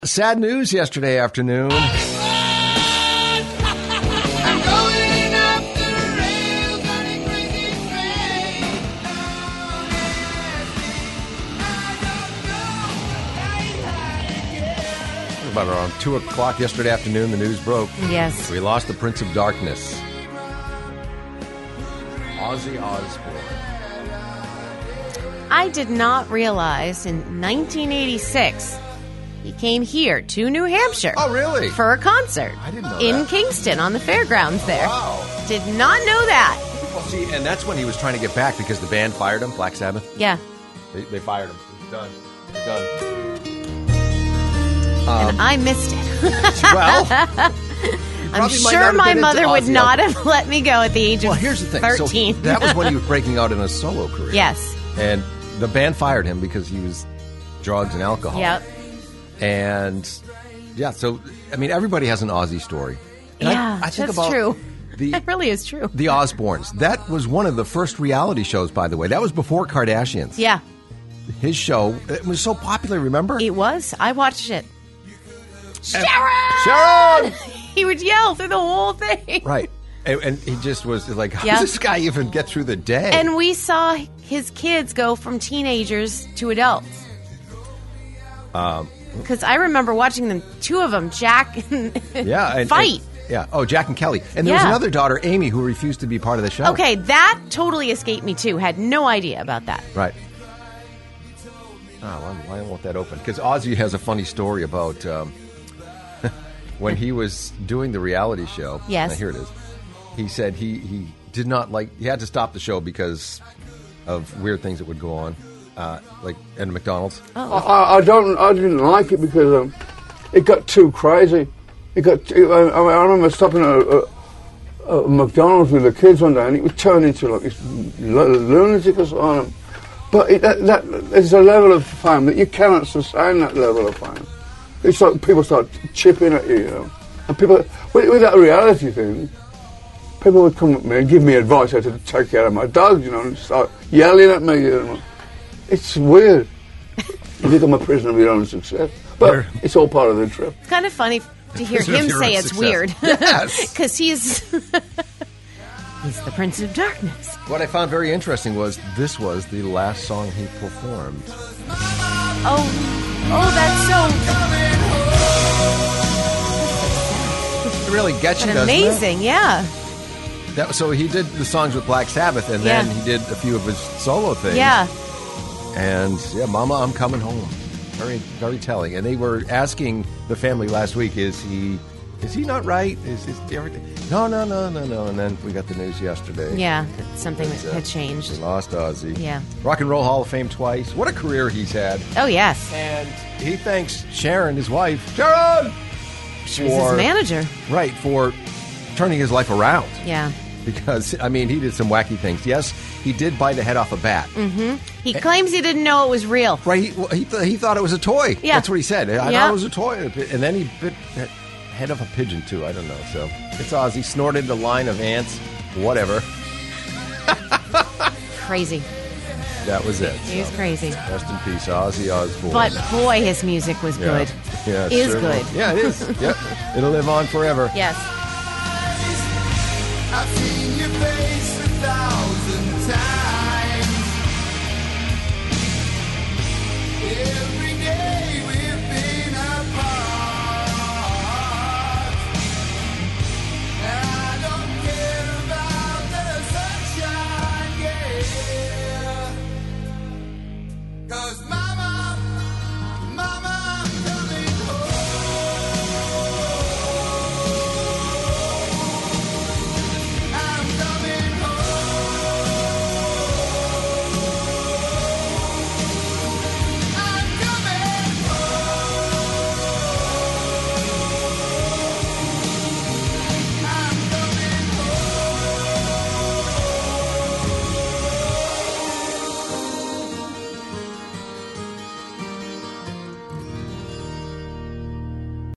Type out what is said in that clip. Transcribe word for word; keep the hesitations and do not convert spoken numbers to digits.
Sad news yesterday afternoon. About around two o'clock yesterday afternoon, the news broke. Yes. We lost the Prince of Darkness, Ozzy Osbourne. I did not realize in nineteen eighty-six he came here to New Hampshire. Oh, really? For a concert. I didn't know in that. Kingston on the fairgrounds there. Wow. Did not know that. Well, see, and that's when he was trying to get back because the band fired him, Black Sabbath. Yeah. They, they fired him. He's done. He's done. And I missed it. Well, I'm sure my mother would not have let me go at the age well, of here's the thing. thirteen. So that was when he was breaking out in a solo career. Yes. And the band fired him because he used drugs and alcohol. Yep. And, yeah, so, I mean, everybody has an Ozzy story. And Yeah, I, I think that's about true. The, That really is true. The Osbournes. That was one of the first reality shows, by the way. That was before Kardashians. Yeah. His show, it was so popular, remember? It was. I watched it. And- Sharon! Sharon! He would yell through the whole thing. Right. And, and he just was like, how Yeah. does this guy even get through the day? And we saw his kids go from teenagers to adults. Um, Because I remember watching them, two of them, Jack and, yeah, and, fight. and- yeah. Oh, Jack and Kelly. And there was Yeah. another daughter, Amy, who refused to be part of the show. Okay, that totally escaped me too. Had no idea about that. Right. Oh, why, why won't that open? Because Ozzy has a funny story about um, when he was doing the reality show. Yes. Now, here it is. He said he, he did not like, he had to stop the show because of weird things that would go on, uh, like at McDonald's. Oh. I, I don't. I didn't like it because um, it got too crazy. It got. Too, I, I remember stopping at a, a, a McDonald's with the kids one day, and it would turn into like this lunatic or something. But it, that, that there's a level of fame that you cannot sustain. That level of fame. It's like people start chipping at you, you know, and people with, with that reality thing. People would come at me and give me advice how to take care of my dog, you know, and start yelling at me. You know. It's weird. You become a prisoner of your own success. But it's all part of the trip. It's kind of funny to hear Prisoner of him your say own it's success. weird. Yes. Because he's, he's the Prince of Darkness. What I found very interesting was this was the last song he performed. Oh, oh, that's so It really gets you, but doesn't it? amazing. Yeah. That, so he did the songs with Black Sabbath, and Yeah. then he did a few of his solo things. Yeah. And, yeah, Mama, I'm Coming Home. Very, very telling. And they were asking the family last week, is he is he not right? Is, is everything? No, no, no, no, no. And then we got the news yesterday. Yeah. That's something that It's, uh, had changed. They lost Ozzy. Yeah. Rock and Roll Hall of Fame twice. What a career he's had. Oh, yes. And he thanks Sharon, his wife. Sharon! She was his manager. Right, for turning his life around. Yeah. Because, I mean, he did some wacky things. Yes, he did bite a head off a bat. Mm-hmm. He claims he didn't know it was real. Right, he, well, he, th- he thought it was a toy. Yeah. That's what he said. I Yeah. thought it was a toy. And then he bit the head off a pigeon, too. I don't know. So, it's Ozzy. Snorted a line of ants. Whatever. Crazy. That was it. He's So, crazy. rest in peace, Ozzy Osbourne. But boy, his music was Yeah. good. Yeah, it Is sure good. was. Yeah, it is. Yep. It'll live on forever. Yes. I've seen your face a thousand times. Every day we've been apart. And I don't care about the sunshine, yeah. 'Cause my